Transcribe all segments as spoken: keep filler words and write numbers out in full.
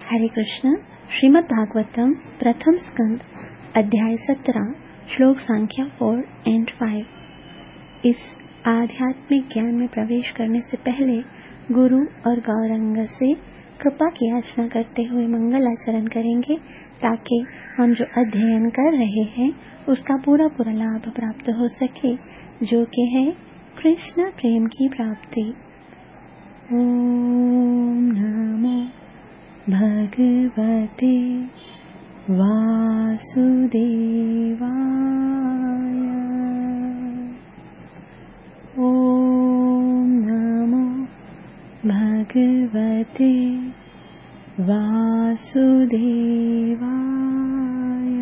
हरे कृष्ण। श्रीमद् भागवतम प्रथम स्कंद अध्याय सत्रह श्लोक संख्या फोर एंड फाइव। इस आध्यात्मिक ज्ञान में प्रवेश करने से पहले गुरु और गौरंग से कृपा की याचना करते हुए मंगल आचरण करेंगे, ताकि हम जो अध्ययन कर रहे हैं उसका पूरा पूरा लाभ प्राप्त हो सके, जो कि है कृष्ण प्रेम की प्राप्ति। ओम नमो भगवते वासुदेवाय। ओम नमो भगवते वासुदेवाय।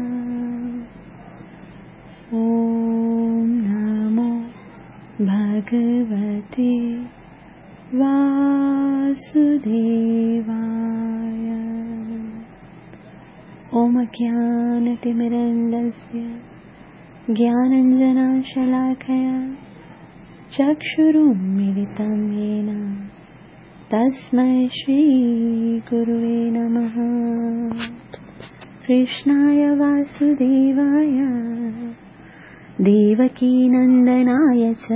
ओम नमो भगवते वासुदेवाय। ओम ज्ञानतिमिरन्दस्य ज्ञानञ्जनशलाकया चक्षुरुन्मीलितं येन तस्मै श्रीगुरुवे नमः। कृष्णाय वासुदेवाय देवकीनन्दनाय च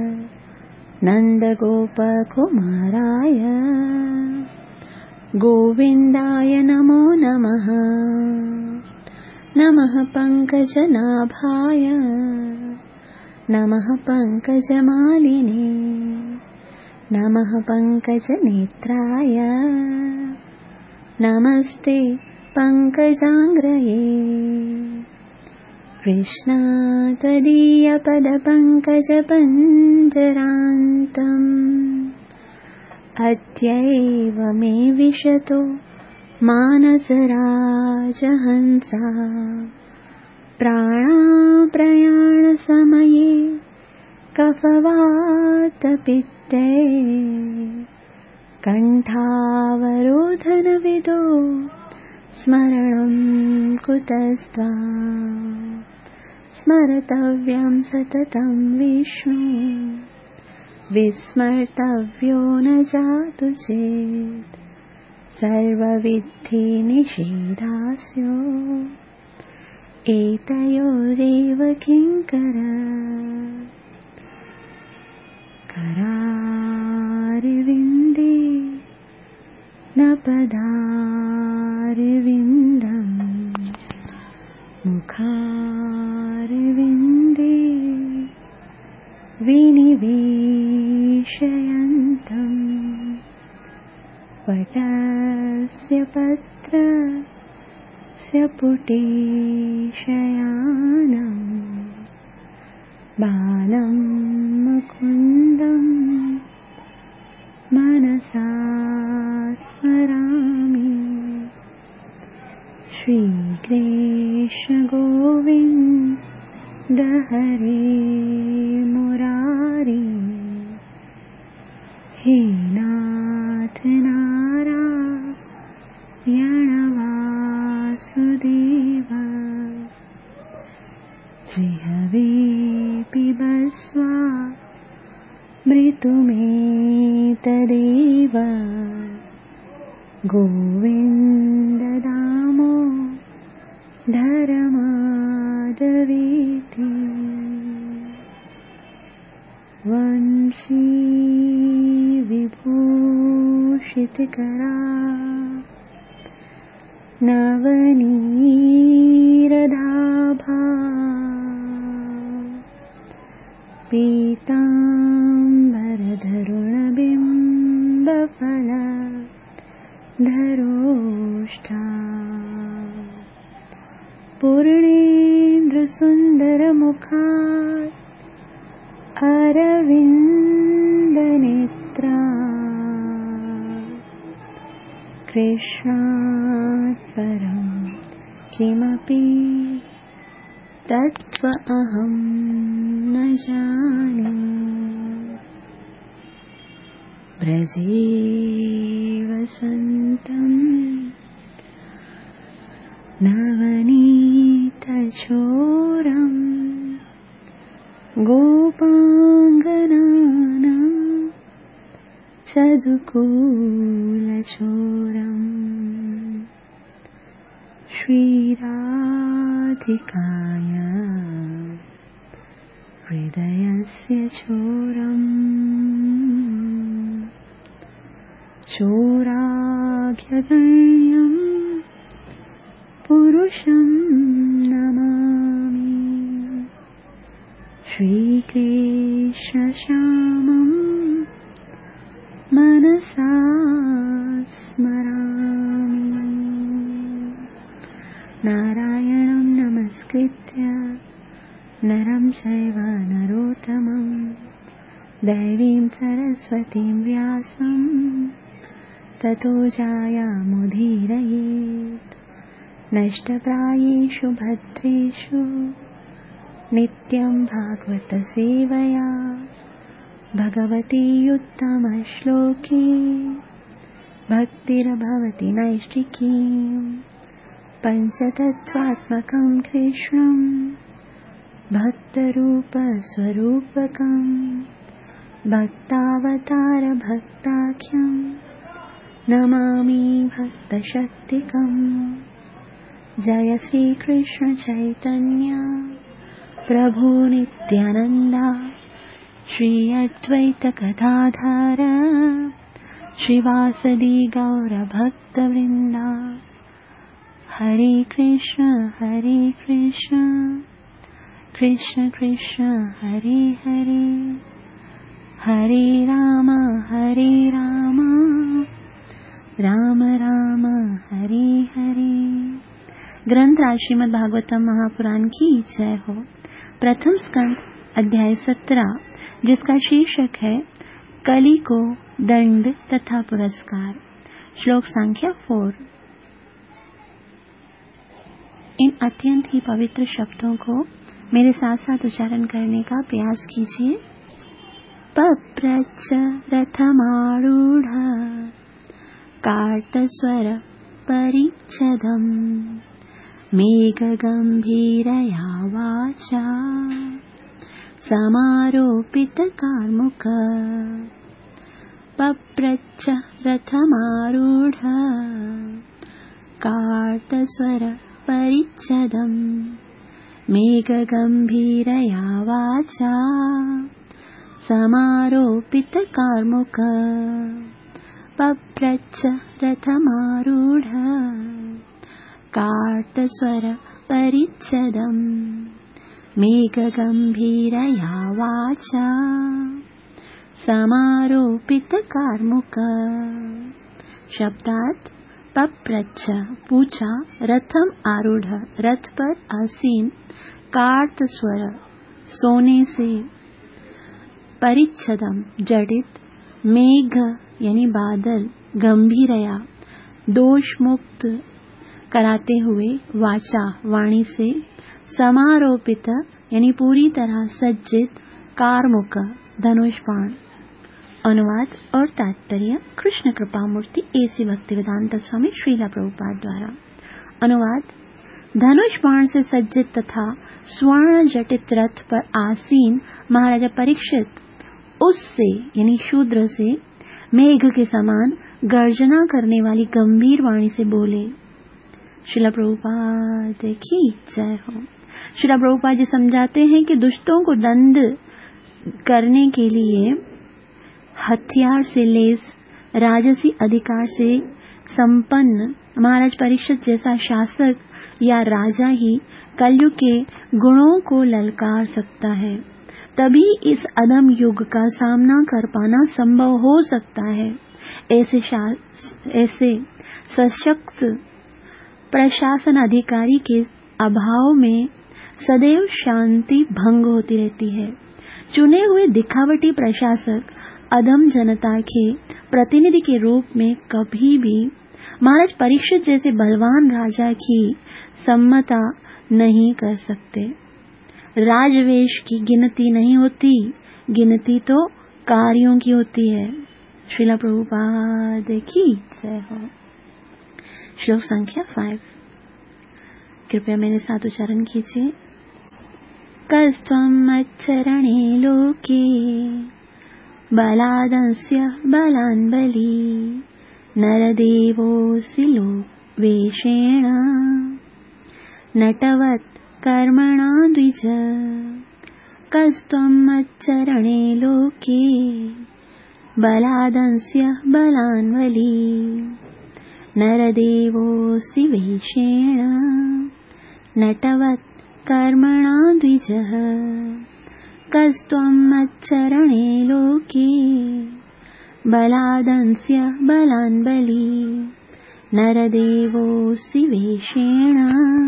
नन्दगोपकुमाराय गोविन्दाय नमो नमः। नमः पङ्कजनाभाय नमः पङ्कजमालिने नमः पङ्कजनेत्राय नमस्ते पङ्कजाङ्ग्रये। कृष्ण त्वदीयपदपङ्कजपञ्जरान्तम् अद्यैव मे विशतो मानसराजहंसा। प्राणाप्रयाणसमये कफवातपित्ते कण्ठावरोधनविदो स्मरणं कुतस्त्वा। स्मर्तव्यं सततं विष्णु विस्मर्तव्यो न जातु चेत्। सर्वविद्धि निषेधास्यो एतयोरेव किङ्कर। करारविन्दे न पदारविन्दम् मुखारविन्दे विनिवेशयन्तम्। वटस्य पत्रस्य पुटेशयानम् बालं मुकुन्दं मनसा स्मरामि। श्रीकृष्ण गोविन्द हरे मुरारी। हे नाथ नारायण वासुदेव। जिह्वे पिबस्वामृतमेतदेव। गोविन्द दामोदर माधवेति। वंशी विभूषितकरा नवनीरदाभा। पीताम्बरधरुणबिम्बफलधरोष्ठा। पूर्णेन्द्रसुन्दरमुखात् अरविन्दनेत्रा। कृष्णात् परं किमपि तत्त्वमहं न जाने। ब्रजे वसन्तं नवनीतचोरं गोपाङ्गनानां चदुकूलचोरम्। श्रीराधिकाय हृदयस्य चोरम् चोराख्यगण्यम् पुरुषं नमामि श्रीकृष्णश्यामं मनसा स्मरामि नारायणं नमस्कृत्य नरं चैव नरोत्तमं दैवीं सरस्वतीं व्यासं ततो जयमुदीरयेत् नष्टप्रायेषु भद्रेषु नित्यं भागवत सेवया भगवती उत्तमश्लोके भक्तिर्भवति नैष्टिकीम् पञ्चतत्त्वात्मकं कृष्णं भक्तरूपस्वरूपकं भक्तावतार भक्ताख्यं नमामि भक्तशक्तिकम् जय श्री कृष्ण चैतन्य प्रभु नित्यानंदा श्री अद्वैत गदाधर श्रीवासदि गौर भक्तवृंदा हरे कृष्ण हरे कृष्ण कृष्ण कृष्ण हरे हरे हरे राम हरे राम राम राम हरे हरे। ग्रंथ राज श्रीमद् भागवतम महापुराण की जय हो। प्रथम स्कंद अध्याय सत्रह, जिसका शीर्षक है कली को दंड तथा पुरस्कार। श्लोक संख्या फोर। इन अत्यंत ही पवित्र शब्दों को मेरे साथ साथ उच्चारण करने का प्रयास कीजिए। पप्रच्छ रथमारूढ़ कार्तस्वर परिच्छदम् मेघगम्भीरया वाचा समारोपितकार्मुक पप्रच्छ रथमारूढ़ कार्तस्वर परिच्छदम् मेघगम्भीरया वाचा समारोपितकार्मुक पप्रच्छ रथमारूढ़ कार्तस्वर परिच्छदम् मेघगम्भीरया वाचा समारोपितकार्मुक। शब्दार्थ पप्रच्छ पूछा, रथम आरूढ़ रथ पर आसीन, कार्तस्वर सोने से, परिच्छदम जडित, मेघ यानी बादल, गंभीरया दोष मुक्त कराते हुए, वाचा वाणी से, समारोपित यानी पूरी तरह सज्जित, कारमुक धनुष बाण। अनुवाद और तात्पर्य कृष्ण कृपा मूर्ति एसी भक्तिवेदांत स्वामी श्रीला प्रभुपाद द्वारा। अनुवाद। धनुष बाण से सज्जित तथा स्वर्ण जटित रथ पर आसीन महाराजा परीक्षित उससे यानी शूद्र से मेघ के समान गर्जना करने वाली गंभीर वाणी से बोले। श्रीला प्रभुपाद की जय हो। श्रीला प्रभुपाद जी समझाते हैं कि दुष्टों को दंड करने के लिए हथियार से लेस राजसी अधिकार से संपन्न महाराज परीक्षित जैसा शासक या राजा ही कलयुग के गुणों को ललकार सकता है, तभी इस अदम युग का सामना कर पाना संभव हो सकता है। ऐसे ऐसे सशक्त प्रशासन अधिकारी के अभाव में सदैव शांति भंग होती रहती है। चुने हुए दिखावटी प्रशासक अधम जनता के प्रतिनिधि के रूप में कभी भी महाराज परीक्षित जैसे बलवान राजा की सम्मता नहीं कर सकते। राजवेश की गिनती नहीं होती, गिनती तो कार्यों की होती है। श्रीला प्रभुपाद की जय हो। श्लोक संख्या फाइव। कृपया मेरे साथ उच्चारण कीजिए। कस्त्वम् मच्चरणे लोके बलादंस्य बलान् बली नरदेवोऽसि लोवेशेण नटवत् कर्मणा द्विज कस्त्वं मच्चरणे लोके बलादंस्य बलान्वली नरदेवोऽसि वेषेण नटवत् कर्मणा द्विजः कस्त्वं मच्चरणे लोके बलादंस्य बलान्वली नरदेवोऽसि वेषेण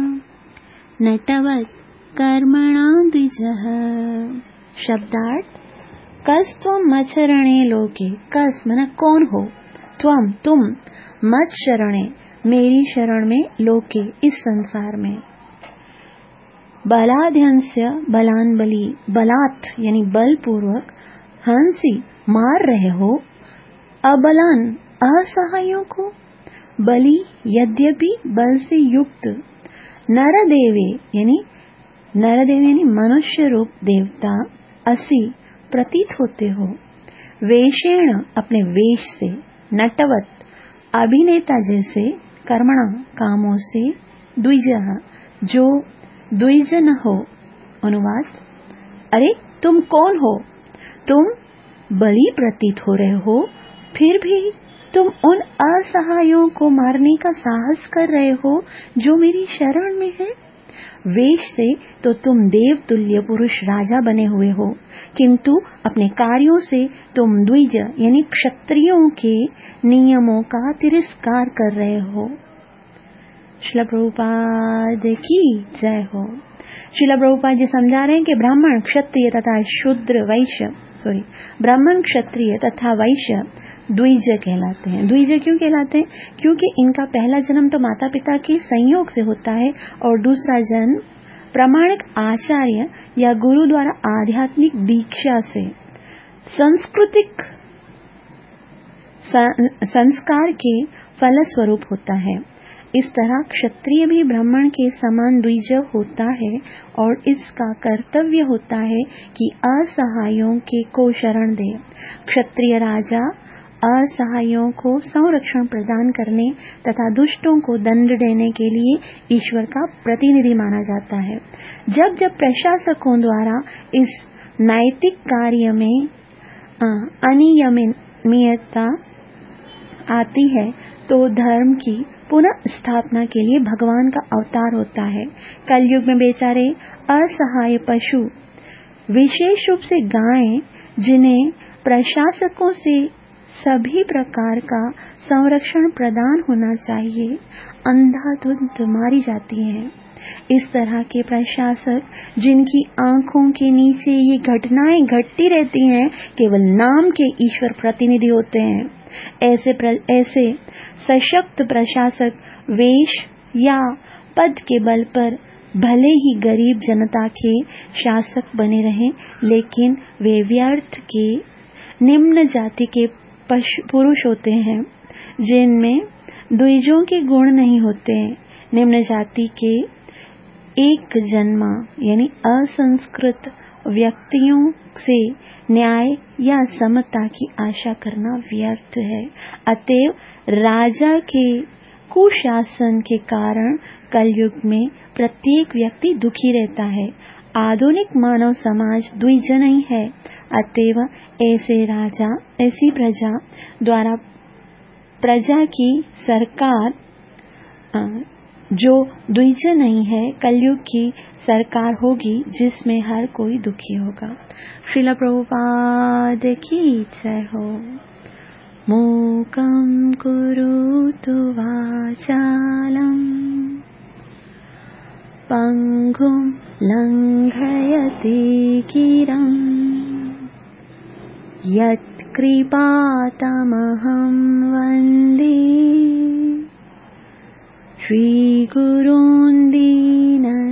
नटवत् कर्मणा द्विजः। शब्दार्थ कस त्वम मच शरणे लोके। कस मना कौन हो, त्वम तुम, मच शरणे मेरी शरण में, लोके इस संसार में। बलाध्यंस्य बलान बली, बलात् यानी बलपूर्वक, हंसी मार रहे हो, अबलान असहायों को, बली यद्यपि बल से युक्त, नरदेवे यानी नरदेव यानी मनुष्य रूप देवता, असि प्रतीत होते हो, वेषेण अपने वेश से, नटवत अभिनेता जैसे, कर्मणा कामों से, द्विजः जो द्विजन हो। अनुवाद, अरे तुम कौन हो, तुम बली प्रतीत हो रहे हो, फिर भी तुम उन असहायों को मारने का साहस कर रहे हो जो मेरी शरण में है। वेश से तो तुम देव तुल्य पुरुष राजा बने हुए हो, किंतु अपने कार्यों से तुम द्विज यानी क्षत्रियों के नियमों का तिरस्कार कर रहे हो। श्रील प्रभुपाद की जय हो। श्रील प्रभुपाद जी समझा रहे हैं कि ब्राह्मण, क्षत्रिय तथा शूद्र वैश्य सॉरी ब्राह्मण, क्षत्रिय तथा वैश्य द्विज कहलाते हैं। द्विज क्यों कहलाते हैं? क्योंकि इनका पहला जन्म तो माता पिता के संयोग से होता है और दूसरा जन्म प्रामाणिक आचार्य या गुरु द्वारा आध्यात्मिक दीक्षा से, सांस्कृतिक संस्कार के फलस्वरूप होता है। इस तरह क्षत्रिय भी ब्राह्मण के समान द्विज होता है और इसका कर्तव्य होता है कि असहायों के को शरण दे। क्षत्रिय राजा असहायों को संरक्षण प्रदान करने तथा दुष्टों को दंड देने के लिए ईश्वर का प्रतिनिधि माना जाता है। जब जब प्रशासकों द्वारा इस नैतिक कार्य में अनियमितता आती है तो धर्म की पुनः स्थापना के लिए भगवान का अवतार होता है। कलयुग में बेचारे असहाय पशु, विशेष रूप से गायें, जिन्हें प्रशासकों से सभी प्रकार का संरक्षण प्रदान होना चाहिए, अंधाधुंध मारी जाती हैं। इस तरह के प्रशासक, जिनकी आंखों के नीचे ये घटनाएं घटती रहती हैं, केवल नाम के ईश्वर प्रतिनिधि होते हैं। ऐसे प्र, ऐसे सशक्त प्रशासक वेश या पद के बल पर भले ही गरीब जनता के शासक बने रहें, लेकिन वे व्यर्थ के निम्न जाति के पुरुष होते हैं, जिनमें द्विजों के गुण नहीं होते। निम्न जाति के एक जन्मा यानी असंस्कृत व्यक्तियों से न्याय या समता की आशा करना व्यर्थ है। अतएव राजा के कुशासन के कारण कलयुग में प्रत्येक व्यक्ति दुखी रहता है। आधुनिक मानव समाज द्विज नहीं है, अतएव ऐसे राजा, ऐसी प्रजा द्वारा प्रजा की सरकार जो द्विज नहीं है, कलयुग की सरकार होगी जिसमें हर कोई दुखी होगा। श्रील प्रभुपाद की जय हो। मूकं करोतु वाचालं पंगुं लंघयति गिरं यत्कृपातमहं वन्दे श्रीगुरून् दीनतारिणम्।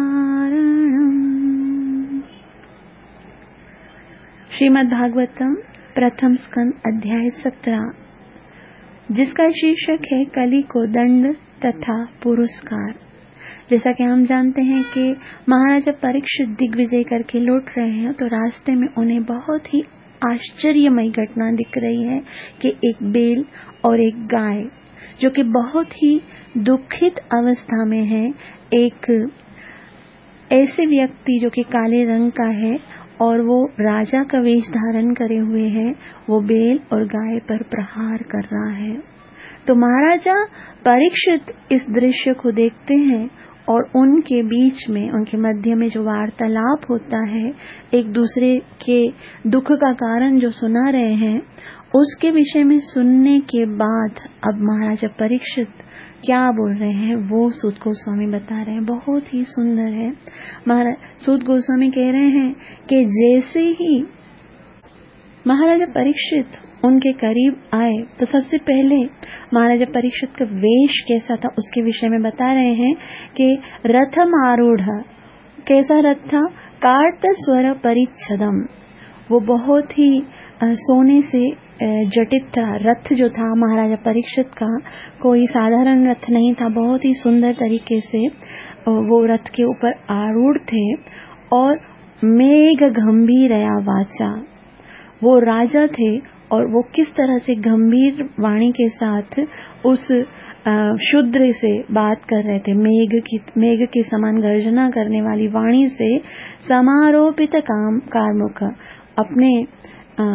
श्रीमद् भागवतम प्रथम स्कंद अध्याय सत्रह, जिसका शीर्षक है कली को दंड तथा पुरस्कार। जैसा कि हम जानते हैं कि महाराजा परीक्षित दिग्विजय करके लौट रहे हैं, तो रास्ते में उन्हें बहुत ही आश्चर्यमयी घटना दिख रही है कि एक बैल और एक गाय जो कि बहुत ही दुखित अवस्था में है। एक ऐसे व्यक्ति जो कि काले रंग का है और वो राजा का वेश धारण करे हुए है, वो बैल और गाय पर प्रहार कर रहा है। तो महाराजा परीक्षित इस दृश्य को देखते हैं और उनके बीच में, उनके मध्य में जो वार्तालाप होता है, एक दूसरे के दुख का कारण जो सुना रहे हैं, उसके विषय में सुनने के बाद अब महाराजा परीक्षित क्या बोल रहे हैं वो सूत गोस्वामी बता रहे हैं। बहुत ही सुंदर है। महाराज सूत गोस्वामी कह रहे हैं कि जैसे ही महाराजा परीक्षित उनके करीब आए तो सबसे पहले महाराजा परीक्षित का वेश कैसा था उसके विषय में बता रहे हैं कि रथम आरूढ़, कैसा रथ था, कार्त स्वर परिच्छदम, वो बहुत ही सोने से जटित था। रथ जो था महाराजा परीक्षित का कोई साधारण रथ नहीं था, बहुत ही सुंदर तरीके से वो रथ के ऊपर आरूढ़ थे। और मेघ गंभीरया वाचा, वो राजा थे और वो किस तरह से गंभीर वाणी के साथ उस शूद्र से बात कर रहे थे, मेघ की मेघ के समान गर्जना करने वाली वाणी से। समारोपित काम कारमुख, अपने आ,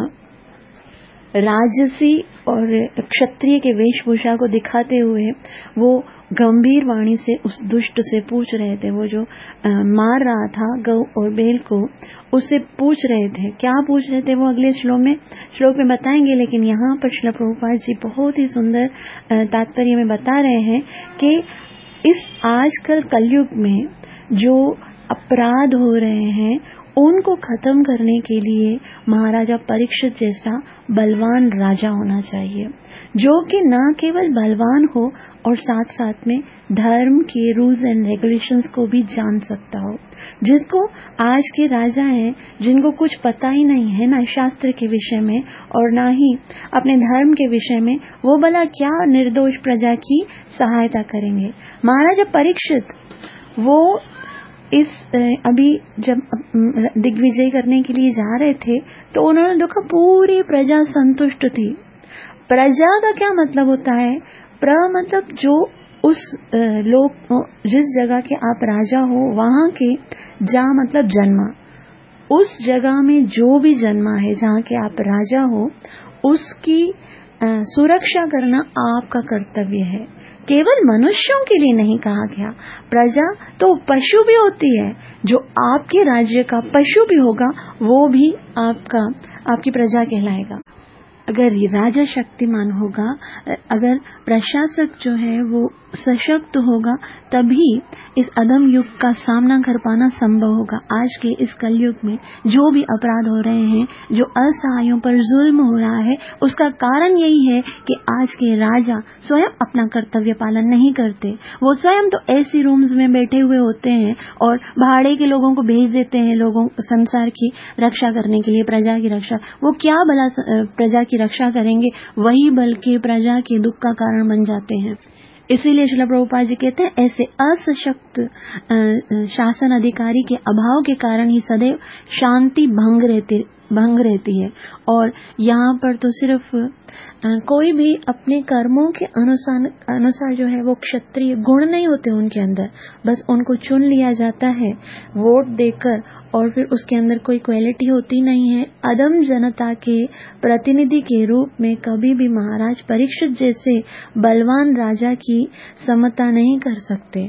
राजसी और क्षत्रिय के वेशभूषा को दिखाते हुए वो गंभीर वाणी से उस दुष्ट से पूछ रहे थे, वो जो आ, मार रहा था गौ और बैल को, उससे पूछ रहे थे। क्या पूछ रहे थे वो अगले श्लोक में श्लोक में बताएंगे, लेकिन यहाँ पर श्रील प्रभुपाद जी बहुत ही सुंदर तात्पर्य में बता रहे हैं कि इस आजकल कलयुग में जो अपराध हो रहे हैं उनको खत्म करने के लिए महाराजा परीक्षित जैसा बलवान राजा होना चाहिए, जो कि न केवल बलवान हो और साथ साथ में धर्म के रूल्स एंड रेगुलेशंस को भी जान सकता हो। जिसको आज के राजा हैं जिनको कुछ पता ही नहीं है ना शास्त्र के विषय में और ना ही अपने धर्म के विषय में, वो भला क्या निर्दोष प्रजा की सहायता करेंगे। महाराजा परीक्षित वो इस अभी जब दिग्विजय करने के लिए जा रहे थे तो उन्होंने देखा पूरी प्रजा संतुष्ट थी। प्रजा का क्या मतलब होता है, प्र मतलब जो उस लोग जिस जगह के आप राजा हो वहां के, जा मतलब जन्मा, उस जगह में जो भी जन्मा है जहाँ के आप राजा हो उसकी सुरक्षा करना आपका कर्तव्य है। केवल मनुष्यों के लिए नहीं कहा गया, प्रजा तो पशु भी होती है, जो आपके राज्य का पशु भी होगा वो भी आपका आपकी प्रजा कहलाएगा। अगर राजा शक्तिमान होगा, अगर प्रशासक जो है वो सशक्त होगा, तभी इस अदम युग का सामना कर पाना संभव होगा। आज के इस कलयुग में जो भी अपराध हो रहे हैं, जो असहायों पर जुल्म हो रहा है, उसका कारण यही है कि आज के राजा स्वयं अपना कर्तव्य पालन नहीं करते। वो स्वयं तो ऐसी रूम्स में बैठे हुए होते हैं और भाड़े के लोगों को भेज देते हैं, लोगों संसार की रक्षा करने के लिए, प्रजा की रक्षा। वो क्या भला प्रजा की रक्षा करेंगे, वही बल्कि प्रजा के दुख का कारण बन जाते हैं। इसीलिए श्रील प्रभुपाद जी कहते हैं ऐसे असशक्त शासन अधिकारी के अभाव के कारण ही सदैव शांति भंग रहती भंग रहती है। और यहाँ पर तो सिर्फ कोई भी अपने कर्मों के अनुसार अनुसार जो है वो क्षत्रिय गुण नहीं होते उनके अंदर, बस उनको चुन लिया जाता है वोट देकर और फिर उसके अंदर कोई क्वालिटी होती नहीं है। अदम जनता के प्रतिनिधि के रूप में कभी भी महाराज परीक्षित जैसे बलवान राजा की समता नहीं कर सकते।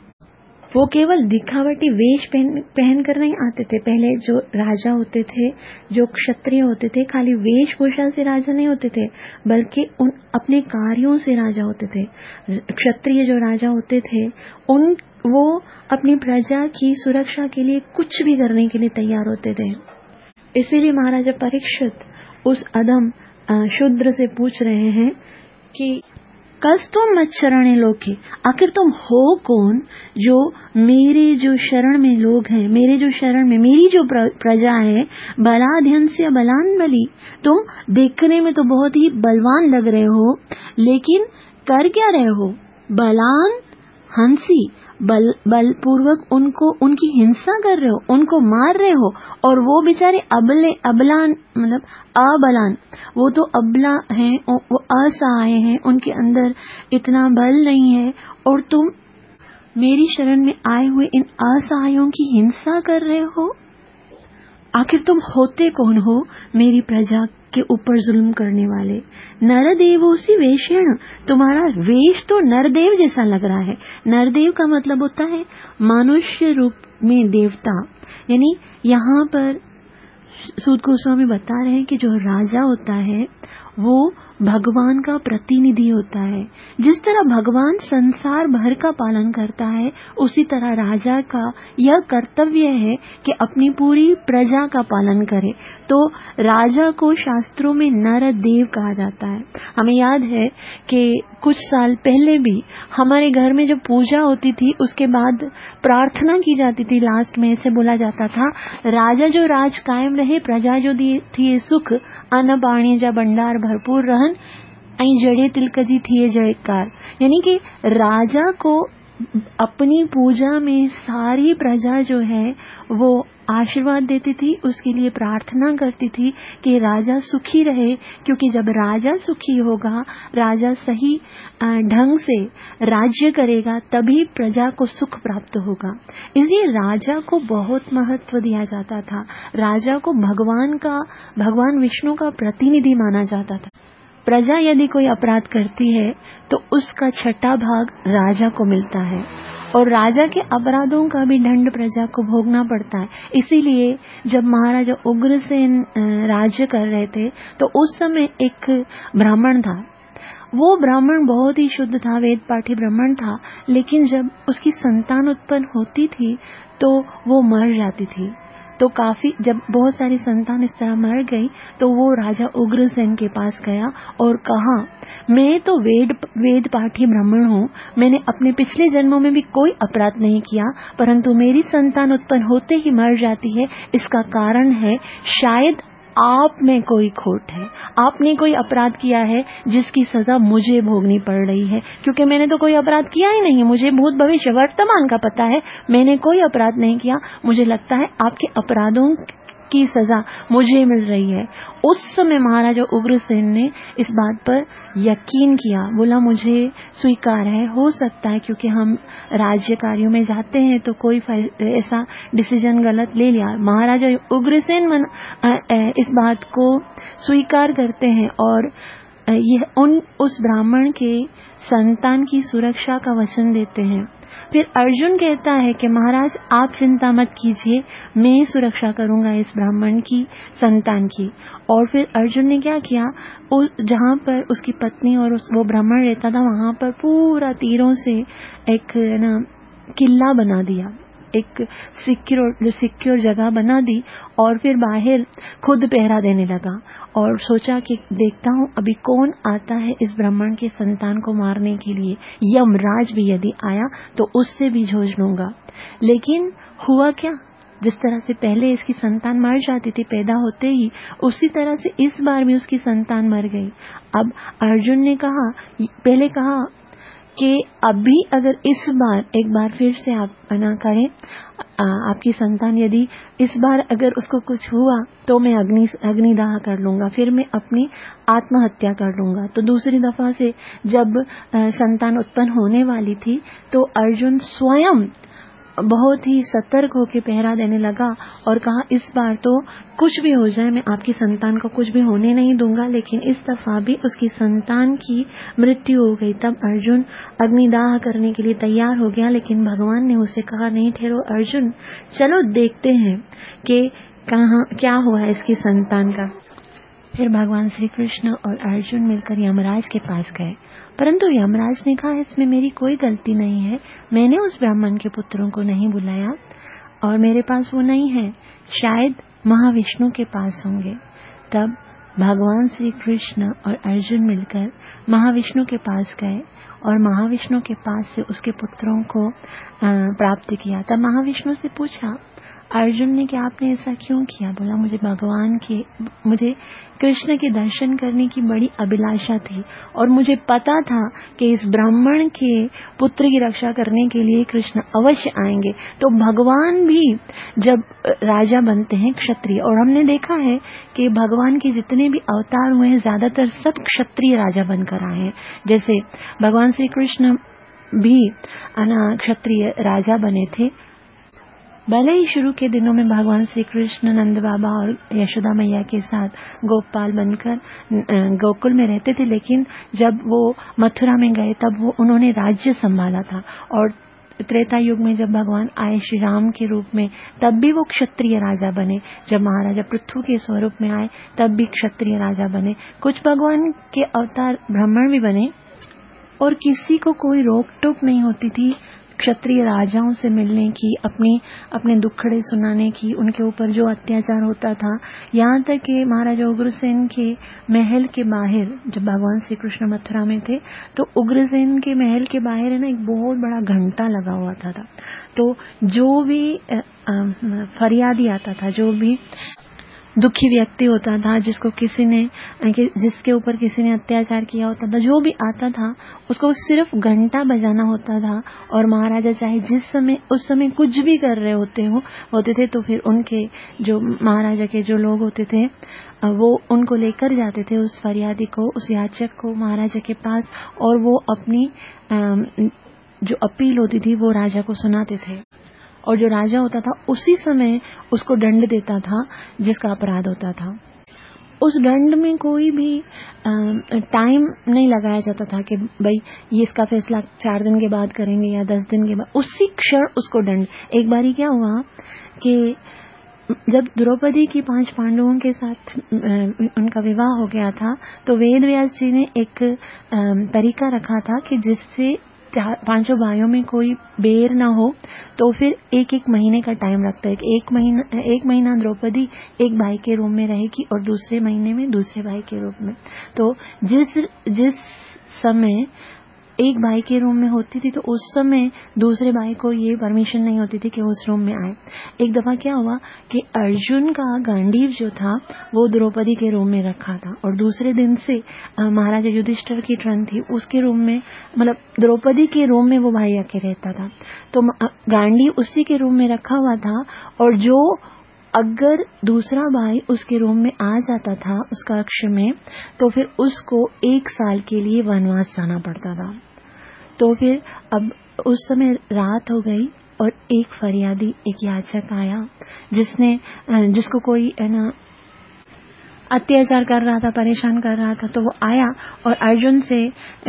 वो केवल दिखावटी वेश पहन पहन कर नहीं आते थे। पहले जो राजा होते थे, जो क्षत्रिय होते थे, खाली वेशभूषा से राजा नहीं होते थे, बल्कि उन अपने कार्यों से राजा होते थे। क्षत्रिय जो राजा होते थे उन वो अपनी प्रजा की सुरक्षा के लिए कुछ भी करने के लिए तैयार होते थे। इसीलिए महाराजा परीक्षित उस अदम शूद्र से पूछ रहे हैं कि कस्तुम मत शरणे लोके, आखिर तुम हो कौन जो मेरे जो शरण में लोग हैं, मेरे जो शरण में मेरी जो प्रजा है, बलाध्यन से बलान बली, तुम देखने में तो बहुत ही बलवान लग रहे हो, लेकिन कर क्या रहे हो, बलान हंसी बल बलपूर्वक उनको उनकी हिंसा कर रहे हो, उनको मार रहे हो, और वो बेचारे अबले अबलान मतलब अबलान, वो तो अबला हैं, वो असहाय हैं, उनके अंदर इतना बल नहीं है, और तुम मेरी शरण में आए हुए इन असहायों की हिंसा कर रहे हो। आखिर तुम होते कौन हो मेरी प्रजा के ऊपर जुल्म करने वाले? नरदेवोसी वेषेण, तुम्हारा वेश तो नरदेव जैसा लग रहा है। नरदेव का मतलब होता है मनुष्य रूप में देवता, यानी यहाँ पर सूत गोस्वामी बता रहे हैं कि जो राजा होता है वो भगवान का प्रतिनिधि होता है। जिस तरह भगवान संसार भर का पालन करता है, उसी तरह राजा का यह कर्तव्य है कि अपनी पूरी प्रजा का पालन करे। तो राजा को शास्त्रों में नरदेव कहा जाता है। हमें याद है कि कुछ साल पहले भी हमारे घर में जो पूजा होती थी उसके बाद प्रार्थना की जाती थी, लास्ट में ऐसे बोला जाता था, राजा जो राज कायम रहे, प्रजा जो दी थी सुख, अन्न पाणी जा भंडार भरपूर रहन, आई जड़े तिलकजी थी जयकार। यानी कि राजा को अपनी पूजा में सारी प्रजा जो है वो आशीर्वाद देती थी, उसके लिए प्रार्थना करती थी कि राजा सुखी रहे, क्योंकि जब राजा सुखी होगा, राजा सही ढंग से राज्य करेगा, तभी प्रजा को सुख प्राप्त होगा। इसलिए राजा को बहुत महत्व दिया जाता था। राजा को भगवान का भगवान विष्णु का प्रतिनिधि माना जाता था। प्रजा यदि कोई अपराध करती है तो उसका छठा भाग राजा को मिलता है, और राजा के अपराधों का भी दंड प्रजा को भोगना पड़ता है। इसीलिए जब महाराजा उग्रसेन राज्य कर रहे थे तो उस समय एक ब्राह्मण था। वो ब्राह्मण बहुत ही शुद्ध था, वेद पाठी ब्राह्मण था, लेकिन जब उसकी संतान उत्पन्न होती थी तो वो मर जाती थी। तो काफी जब बहुत सारी संतान इस तरह मर गई तो वो राजा उग्रसेन के पास गया और कहा, मैं तो वेद वेद पाठी ब्राह्मण हूँ, मैंने अपने पिछले जन्मों में भी कोई अपराध नहीं किया, परंतु मेरी संतान उत्पन्न होते ही मर जाती है। इसका कारण है शायद आप में कोई खोट है, आपने कोई अपराध किया है जिसकी सजा मुझे भोगनी पड़ रही है, क्योंकि मैंने तो कोई अपराध किया ही नहीं है, मुझे भूत भविष्य वर्तमान का पता है, मैंने कोई अपराध नहीं किया, मुझे लगता है आपके अपराधों की सजा मुझे मिल रही है। उस समय महाराजा उग्रसेन ने इस बात पर यकीन किया, बोला मुझे स्वीकार है, हो सकता है क्योंकि हम राज्य कार्यों में जाते हैं तो कोई ऐसा डिसीजन गलत ले लिया। महाराजा उग्रसेन मन इस बात को स्वीकार करते हैं और यह उन उस ब्राह्मण के संतान की सुरक्षा का वचन देते हैं। फिर अर्जुन कहता है कि महाराज आप चिंता मत कीजिए, मैं सुरक्षा करूंगा इस ब्राह्मण की संतान की। और फिर अर्जुन ने क्या किया, जहाँ पर उसकी पत्नी और उस वो ब्राह्मण रहता था वहां पर पूरा तीरों से एक ना किला बना दिया, एक सिक्योर सिक्योर जगह बना दी, और फिर बाहर खुद पहरा देने लगा और सोचा कि देखता हूँ अभी कौन आता है इस ब्राह्मण के संतान को मारने के लिए, यमराज भी यदि आया तो उससे भी झोझ लूंगा। लेकिन हुआ क्या, जिस तरह से पहले इसकी संतान मर जाती थी पैदा होते ही, उसी तरह से इस बार भी उसकी संतान मर गई। अब अर्जुन ने कहा, पहले कहा कि अभी अगर इस बार एक बार फिर से आप मना करें, आ, आपकी संतान यदि इस बार अगर उसको कुछ हुआ तो मैं अग्नि अग्निदाह कर लूंगा, फिर मैं अपनी आत्महत्या कर लूंगा। तो दूसरी दफा से जब आ, संतान उत्पन्न होने वाली थी तो अर्जुन स्वयं बहुत ही सतर्क होकर पहरा देने लगा और कहा इस बार तो कुछ भी हो जाए मैं आपकी संतान को कुछ भी होने नहीं दूंगा। लेकिन इस दफा भी उसकी संतान की मृत्यु हो गई। तब अर्जुन अग्निदाह करने के लिए तैयार हो गया, लेकिन भगवान ने उसे कहा, नहीं ठहरो अर्जुन, चलो देखते हैं कि कहाँ क्या हुआ है इसकी संतान का। फिर भगवान श्री कृष्ण और अर्जुन मिलकर यमराज के पास गए, परंतु यमराज ने कहा इसमें मेरी कोई गलती नहीं है, मैंने उस ब्राह्मण के पुत्रों को नहीं बुलाया और मेरे पास वो नहीं है, शायद महाविष्णु के पास होंगे। तब भगवान श्री कृष्ण और अर्जुन मिलकर महाविष्णु के पास गए और महाविष्णु के पास से उसके पुत्रों को प्राप्त किया। तब महाविष्णु से पूछा, अर्जुन ने कि आपने ऐसा क्यों किया? बोला मुझे भगवान के मुझे कृष्ण के दर्शन करने की बड़ी अभिलाषा थी और मुझे पता था कि इस ब्राह्मण के पुत्र की रक्षा करने के लिए कृष्ण अवश्य आएंगे। तो भगवान भी जब राजा बनते हैं क्षत्रिय, और हमने देखा है कि भगवान के जितने भी अवतार हुए हैं ज्यादातर सब क्षत्रिय राजा बनकर आए हैं। जैसे भगवान श्री कृष्ण भी क्षत्रिय राजा बने थे। भले ही शुरू के दिनों में भगवान श्री कृष्ण नंद बाबा और यशोदा मैया के साथ गोपाल बनकर गोकुल में रहते थे, लेकिन जब वो मथुरा में गए तब वो उन्होंने राज्य संभाला था। और त्रेता युग में जब भगवान आए श्री राम के रूप में तब भी वो क्षत्रिय राजा बने। जब महाराजा पृथु के स्वरूप में आए तब भी क्षत्रिय राजा बने। कुछ भगवान के अवतार ब्राह्मण भी बने और किसी को कोई रोक टोक नहीं होती थी क्षत्रिय राजाओं से मिलने की, अपनी अपने दुखड़े सुनाने की, उनके ऊपर जो अत्याचार होता था। यहाँ तक कि महाराजा उग्रसेन के महल के बाहर जब भगवान श्री कृष्ण मथुरा में थे तो उग्रसेन के महल के बाहर है ना एक बहुत बड़ा घंटा लगा हुआ था, था। तो जो भी फरियादी आता था, जो भी दुखी व्यक्ति होता था, जिसको किसी ने जिसके ऊपर किसी ने अत्याचार किया होता था, जो भी आता था उसको सिर्फ घंटा बजाना होता था और महाराजा चाहे जिस समय उस समय कुछ भी कर रहे होते हो होते थे तो फिर उनके जो महाराजा के जो लोग होते थे वो उनको लेकर जाते थे, उस फरियादी को, उस याचक को महाराजा के पास, और वो अपनी जो अपील होती थी वो राजा को सुनाते थे। और जो राजा होता था उसी समय उसको दंड देता था जिसका अपराध होता था। उस दंड में कोई भी टाइम नहीं लगाया जाता था कि भाई ये इसका फैसला चार दिन के बाद करेंगे या दस दिन के बाद, उसी क्षण उसको दंड। एक बारी क्या हुआ कि जब द्रौपदी की पांच पांडवों के साथ उनका विवाह हो गया था तो वेद व्यास जी ने एक तरीका रखा था कि जिससे पांचों भाइयों में कोई बेर ना हो, तो फिर एक एक महीने का टाइम रखता है। एक महीना एक महीना द्रौपदी एक भाई के रूप में रहेगी और दूसरे महीने में दूसरे भाई के रूप में। तो जिस जिस समय एक भाई के रूम में होती थी तो उस समय दूसरे भाई को ये परमिशन नहीं होती थी कि उस रूम में आए। एक दफा क्या हुआ कि अर्जुन का गांडीव जो था वो द्रौपदी के रूम में रखा था और दूसरे दिन से महाराजा युधिष्ठिर की टर्न थी, उसके रूम में, मतलब द्रौपदी के रूम में वो भाई आके रहता था। तो गांडीव उसी के रूम में रखा हुआ था और जो अगर दूसरा भाई उसके रूम में आ जाता था उस कक्ष में तो फिर उसको एक साल के लिए वनवास जाना पड़ता था। तो फिर अब उस समय रात हो गई और एक फरियादी, एक याचक आया जिसने जिसको कोई है ना अत्याचार कर रहा था, परेशान कर रहा था। तो वो आया और अर्जुन से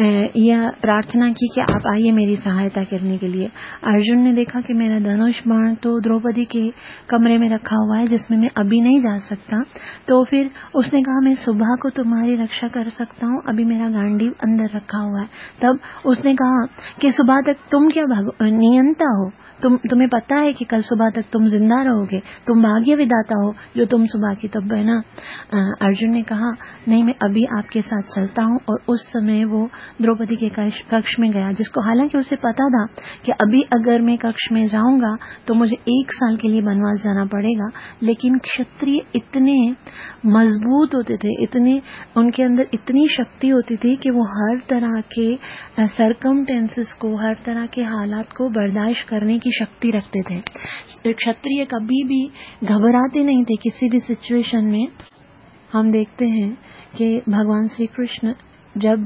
यह प्रार्थना की कि आप आइए मेरी सहायता करने के लिए। अर्जुन ने देखा कि मेरा धनुष बाण तो द्रौपदी के कमरे में रखा हुआ है जिसमें मैं अभी नहीं जा सकता। तो फिर उसने कहा मैं सुबह को तुम्हारी रक्षा कर सकता हूँ, अभी मेरा गांडीव अंदर रखा हुआ है। तब उसने कहा कि सुबह तक तुम क्या नियंता हो, तुम तुम्हें पता है कि कल सुबह तक तुम जिंदा रहोगे, तुम भाग्य विधाता हो जो तुम सुबह की। तब है ना अर्जुन ने कहा नहीं मैं अभी आपके साथ चलता हूँ। और उस समय वो द्रौपदी के कक्ष में गया, जिसको हालांकि उसे पता था कि अभी अगर मैं कक्ष में जाऊंगा तो मुझे एक साल के लिए वनवास जाना पड़ेगा। लेकिन क्षत्रिय इतने मजबूत होते थे, इतने उनके अंदर इतनी शक्ति होती थी कि वो हर तरह के सरकमटेंसेस को, हर तरह के हालात को बर्दाश्त करने की शक्ति रखते थे। क्षत्रिय कभी भी घबराते नहीं थे किसी भी सिचुएशन में। हम देखते हैं कि भगवान श्री कृष्ण जब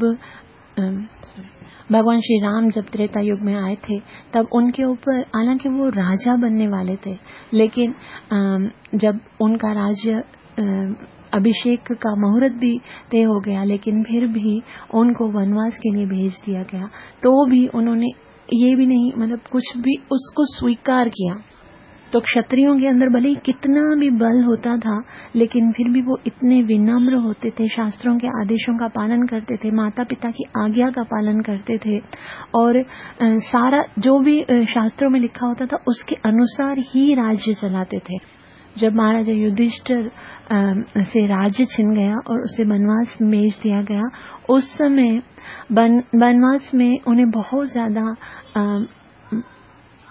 भगवान श्री राम जब त्रेता युग में आए थे तब उनके ऊपर, हालांकि वो राजा बनने वाले थे, लेकिन जब उनका राज्य अभिषेक का मुहूर्त भी तय हो गया लेकिन फिर भी उनको वनवास के लिए भेज दिया गया, तो भी उन्होंने ये भी नहीं, मतलब कुछ भी उसको स्वीकार किया। तो क्षत्रियों के अंदर भले ही कितना भी बल होता था लेकिन फिर भी वो इतने विनम्र होते थे, शास्त्रों के आदेशों का पालन करते थे, माता पिता की आज्ञा का पालन करते थे और सारा जो भी शास्त्रों में लिखा होता था उसके अनुसार ही राज्य चलाते थे। जब महाराजा युधिष्ठिर से राज्य छिन गया और उसे वनवास में भेज दिया गया, उस समय वनवास में उन्हें बहुत ज्यादा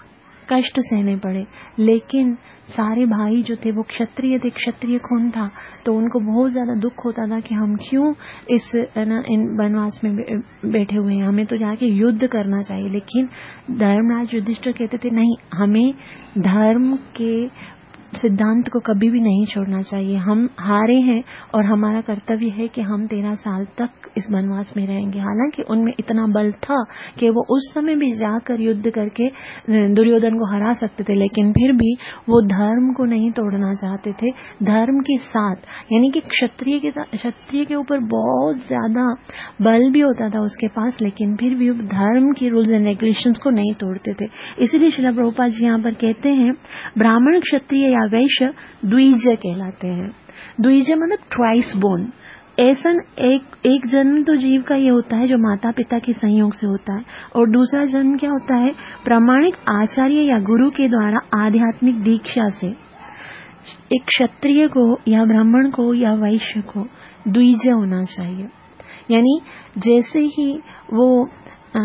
कष्ट सहने पड़े, लेकिन सारे भाई जो थे वो क्षत्रिय थे, क्षत्रिय खून था, तो उनको बहुत ज्यादा दुख होता था कि हम क्यों इस ना इन वनवास में बैठे हुए हैं, हमें तो जाके युद्ध करना चाहिए। लेकिन धर्मराज युधिष्ठिर कहते थे नहीं, हमें धर्म के सिद्धांत को कभी भी नहीं छोड़ना चाहिए। हम हारे हैं और हमारा कर्तव्य है कि हम तेरह साल तक इस वनवास में रहेंगे। हालांकि उनमें इतना बल था कि वो उस समय भी जाकर युद्ध करके दुर्योधन को हरा सकते थे, लेकिन फिर भी वो धर्म को नहीं तोड़ना चाहते थे। धर्म के साथ, यानी कि क्षत्रिय के क्षत्रिय के ऊपर बहुत ज्यादा बल भी होता था उसके पास, लेकिन फिर भी धर्म की रूल्स एंड रेगुलेशंस को नहीं तोड़ते थे। इसीलिए श्रील प्रभुपाद जी यहाँ पर कहते हैं ब्राह्मण क्षत्रिय वैश्य द्विज कहलाते हैं। द्विज मतलब ट्वाइस बोर्न। ऐसा एक एक जन्म तो जीव का ये होता है जो माता पिता के संयोग से होता है, और दूसरा जन्म क्या होता है, प्रामाणिक आचार्य या गुरु के द्वारा आध्यात्मिक दीक्षा से। एक क्षत्रिय को या ब्राह्मण को या वैश्य को द्विज होना चाहिए, यानी जैसे ही वो आ,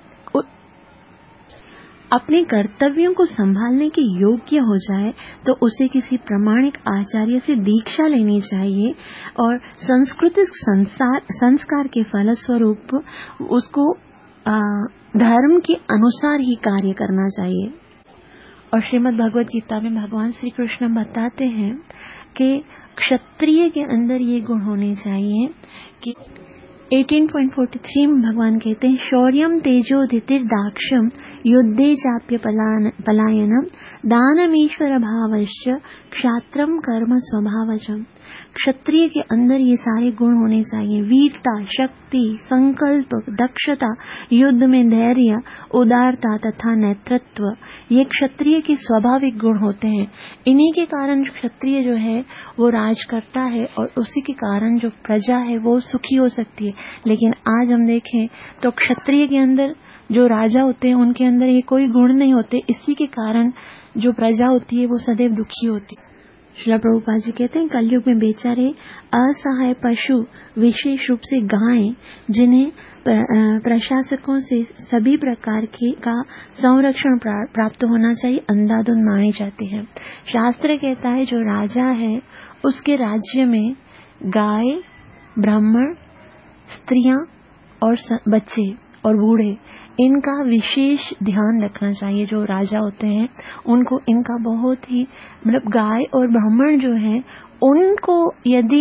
अपने कर्तव्यों को संभालने के योग्य हो जाए तो उसे किसी प्रामाणिक आचार्य से दीक्षा लेनी चाहिए, और सांस्कृतिक संसार संस्कार के फलस्वरूप उसको आ, धर्म के अनुसार ही कार्य करना चाहिए। और श्रीमद् भगवद गीता में भगवान श्री कृष्ण बताते हैं कि क्षत्रिय के अंदर ये गुण होने चाहिए कि अठारह पॉइंट फोर्टी थ्री में भगवान कहते हैं शौर्यम तेजो धितिर दाक्षम युद्धे चाप्य पलायनम दानमीश्वर भावश्च क्षात्रम कर्म स्वभावजम। क्षत्रिय के अंदर ये सारे गुण होने चाहिए, वीरता, शक्ति, संकल्प, दक्षता, युद्ध में धैर्य, उदारता तथा नेतृत्व, ये क्षत्रिय के स्वाभाविक गुण होते हैं। इन्हीं के कारण क्षत्रिय जो है वो राज करता है और उसी के कारण जो प्रजा है वो सुखी हो सकती है। लेकिन आज हम देखें तो क्षत्रिय के अंदर जो राजा होते हैं उनके अंदर ये कोई गुण नहीं होते, इसी के कारण जो प्रजा होती है वो सदैव दुखी होती है। श्रील प्रभुपाद जी कहते हैं कलयुग में बेचारे असहाय पशु, विशेष रूप से गायें, जिन्हें प्रशासकों से सभी प्रकार की का संरक्षण प्राप्त होना चाहिए, अंधाधुंध मारी जाती है। शास्त्र कहता है जो राजा है उसके राज्य में गाय, ब्राह्मण, स्त्रियां और बच्चे और बूढ़े, इनका विशेष ध्यान रखना चाहिए। जो राजा होते हैं उनको इनका बहुत ही मतलब गाय और ब्राह्मण जो है उनको यदि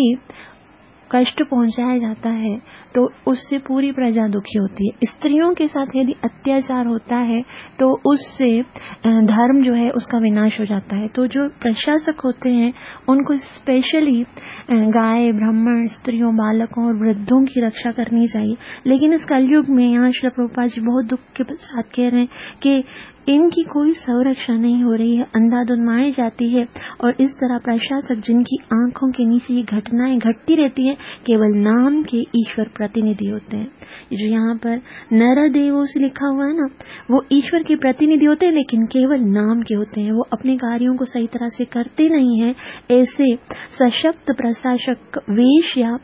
कष्ट पहुंचाया जाता है तो उससे पूरी प्रजा दुखी होती है। स्त्रियों के साथ यदि अत्याचार होता है तो उससे धर्म जो है उसका विनाश हो जाता है। तो जो प्रशासक होते हैं उनको स्पेशली गाय, ब्राह्मण, स्त्रियों, बालकों और वृद्धों की रक्षा करनी चाहिए। लेकिन इस कलयुग में यहाँ श्रील प्रभुपाद जी बहुत दुख के साथ कह रहे हैं कि इनकी कोई संरक्षण नहीं हो रही है, अंधाधुंध मारी जाती है, और इस तरह प्रशासक जिनकी आंखों के नीचे ये घटनाएं घटती रहती है केवल नाम के ईश्वर प्रतिनिधि होते हैं। जो यहाँ पर नर देवों से लिखा हुआ है ना, वो ईश्वर के प्रतिनिधि होते हैं लेकिन केवल नाम के होते हैं, वो अपने कार्यों को सही तरह से करते नहीं है। ऐसे सशक्त प्रशासक वेश या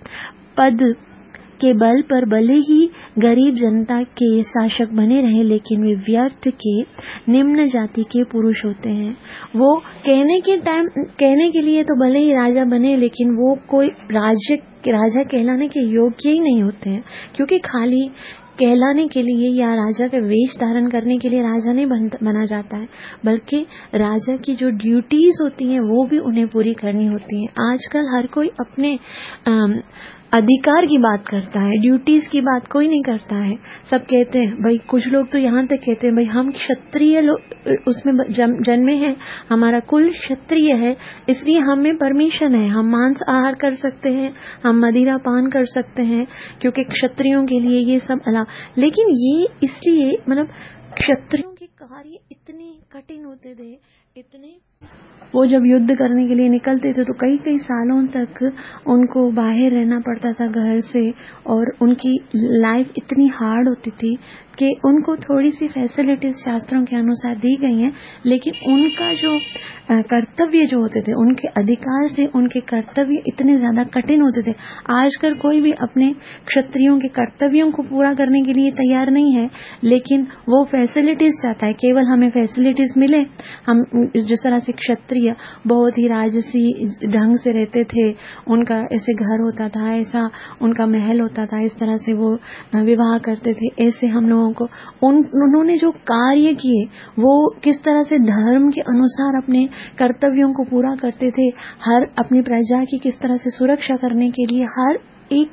पद के बल पर भले ही गरीब जनता के शासक बने रहे, लेकिन वे व्यर्थ के निम्न जाति के पुरुष होते हैं। वो कहने के टाइम कहने के लिए तो भले ही राजा बने, लेकिन वो कोई राज्य राजा कहलाने के योग्य ही नहीं होते हैं, क्योंकि खाली कहलाने के लिए या राजा का वेश धारण करने के लिए राजा नहीं बन, बना जाता है, बल्कि राजा की जो ड्यूटीज होती हैं वो भी उन्हें पूरी करनी होती हैं। आजकल हर कोई अपने आम, अधिकार की बात करता है, ड्यूटीज की बात कोई नहीं करता है। सब कहते हैं भाई, कुछ लोग तो यहाँ तक कहते हैं भाई हम क्षत्रिय उसमें जन्मे हैं, हमारा कुल क्षत्रिय है, इसलिए हमें परमिशन है, हम मांस आहार कर सकते हैं, हम मदिरा पान कर सकते हैं, क्योंकि क्षत्रियों के लिए ये सब अलाउ। लेकिन ये इसलिए मतलब क्षत्रियों के कार्य इतने कठिन होते थे, इतने वो जब युद्ध करने के लिए निकलते थे तो कई कई सालों तक उनको बाहर रहना पड़ता था घर से, और उनकी लाइफ इतनी हार्ड होती थी कि उनको थोड़ी सी फैसिलिटीज शास्त्रों के अनुसार दी गई हैं, लेकिन उनका जो कर्तव्य जो होते थे, उनके अधिकार से उनके कर्तव्य इतने ज्यादा कठिन होते थे। आजकल कोई भी अपने क्षत्रियों के कर्तव्यों को पूरा करने के लिए तैयार नहीं है, लेकिन वो फैसिलिटीज आता है, केवल हमें फैसिलिटीज मिले। हम जिस तरह से क्षत्रिय बहुत ही राजसी ढंग से रहते थे, उनका ऐसे घर होता था, ऐसा उनका महल होता था, इस तरह से वो विवाह करते थे, ऐसे हम लोगों को उन उन्होंने जो कार्य किए वो किस तरह से धर्म के अनुसार अपने कर्तव्यों को पूरा करते थे, हर अपनी प्रजा की किस तरह से सुरक्षा करने के लिए हर एक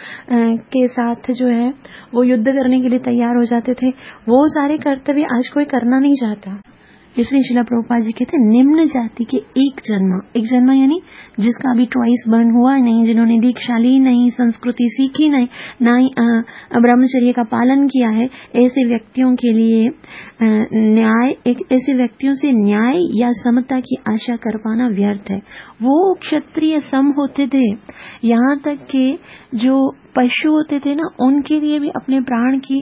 के साथ जो है वो युद्ध करने के लिए तैयार हो जाते थे। वो सारे कर्तव्य आज कोई करना नहीं चाहता। इसलिए श्रील प्रभुपाद जी कहते हैं निम्न जाति के एक जन्म, एक जन्म यानी जिसका अभी ट्वाइस बर्न हुआ नहीं, जिन्होंने दीक्षा ली नहीं, संस्कृति सीखी नहीं, ना ही ब्रह्मचर्य का पालन किया है, ऐसे व्यक्तियों के लिए न्याय एक ऐसे व्यक्तियों से न्याय या समता की आशा कर पाना व्यर्थ है। वो क्षत्रिय सम होते थे, यहाँ तक कि जो पशु होते थे ना, उनके लिए भी अपने प्राण की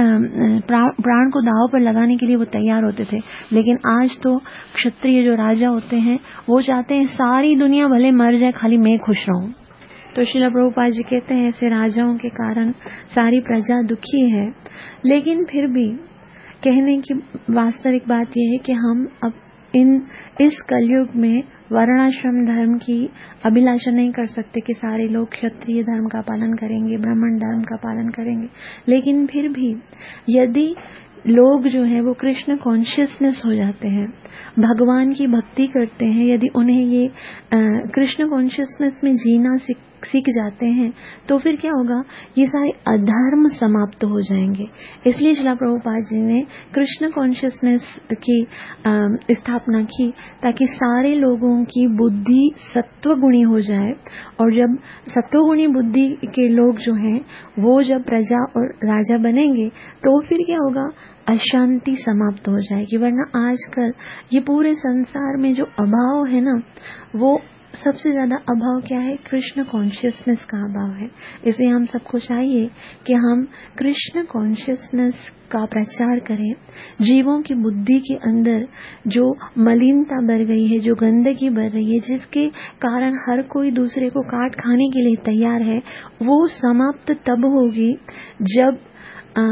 प्राण को दांव पर लगाने के लिए वो तैयार होते थे। लेकिन आज तो क्षत्रिय जो राजा होते हैं वो चाहते हैं सारी दुनिया भले मर जाए, खाली मैं खुश रहूं। तो श्रील प्रभुपाद जी कहते हैं ऐसे राजाओं के कारण सारी प्रजा दुखी है। लेकिन फिर भी कहने की वास्तविक बात यह है कि हम अब इन इस कलयुग में वर्णाश्रम धर्म की अभिलाषा नहीं कर सकते कि सारे लोग क्षत्रिय धर्म का पालन करेंगे, ब्राह्मण धर्म का पालन करेंगे। लेकिन फिर भी यदि लोग जो है वो कृष्ण कॉन्शियसनेस हो जाते हैं, भगवान की भक्ति करते हैं, यदि उन्हें ये कृष्ण कॉन्शियसनेस में जीना सीख सीख जाते हैं, तो फिर क्या होगा, ये सारे अधर्म समाप्त हो जाएंगे। इसलिए श्रील प्रभुपाद जी ने कृष्ण कॉन्शियसनेस की स्थापना की ताकि सारे लोगों की बुद्धि सत्वगुणी हो जाए। और जब सत्वगुणी बुद्धि के लोग जो हैं वो जब प्रजा और राजा बनेंगे तो फिर क्या होगा, अशांति समाप्त हो जाएगी। वरना आजकल ये पूरे संसार में जो अभाव है ना, वो सबसे ज्यादा अभाव क्या है, कृष्ण कॉन्शियसनेस का अभाव है। इसलिए हम सबको चाहिए कि हम कृष्ण कॉन्शियसनेस का प्रचार करें। जीवों की बुद्धि के अंदर जो मलिनता बढ़ गई है, जो गंदगी बढ़ रही है, जिसके कारण हर कोई दूसरे को काट खाने के लिए तैयार है, वो समाप्त तब होगी जब आ,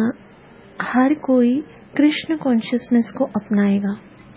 हर कोई कृष्ण कॉन्शियसनेस को अपनाएगा।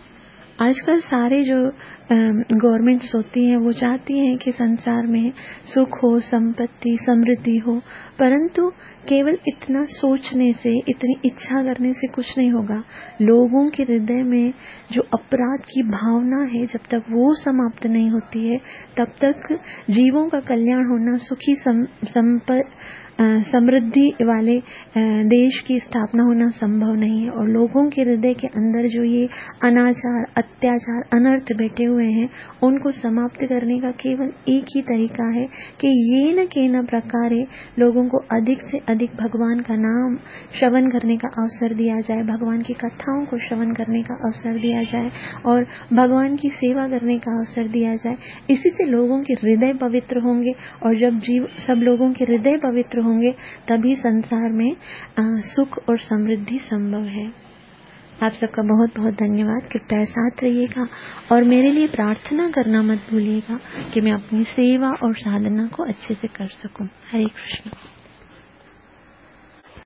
आजकल सारे जो गवर्नमेंट्स होती हैं वो चाहती हैं कि संसार में सुख हो, संपत्ति, समृद्धि हो, परंतु केवल इतना सोचने से, इतनी इच्छा करने से कुछ नहीं होगा। लोगों के हृदय में जो अपराध की भावना है, जब तक वो समाप्त नहीं होती है तब तक जीवों का कल्याण होना, सुखी सम, संप समृद्धि वाले देश की स्थापना होना संभव नहीं है। और लोगों के हृदय के अंदर जो ये अनाचार, अत्याचार, अनर्थ बैठे हुए हैं, उनको समाप्त करने का केवल एक ही तरीका है कि ये न के न प्रकारे लोगों को अधिक से अधिक भगवान का नाम श्रवण करने का अवसर दिया जाए, भगवान की कथाओं को श्रवण करने का अवसर दिया जाए और भगवान की सेवा करने का अवसर दिया जाए। इसी से लोगों के हृदय पवित्र होंगे और जब जीव सब लोगों के हृदय पवित्र होंगे तभी संसार में आ, सुख और समृद्धि संभव है। आप सबका बहुत बहुत धन्यवाद। कृपया साथ रहिएगा और मेरे लिए प्रार्थना करना मत भूलिएगा कि मैं अपनी सेवा और साधना को अच्छे से कर सकूं। हरे कृष्ण।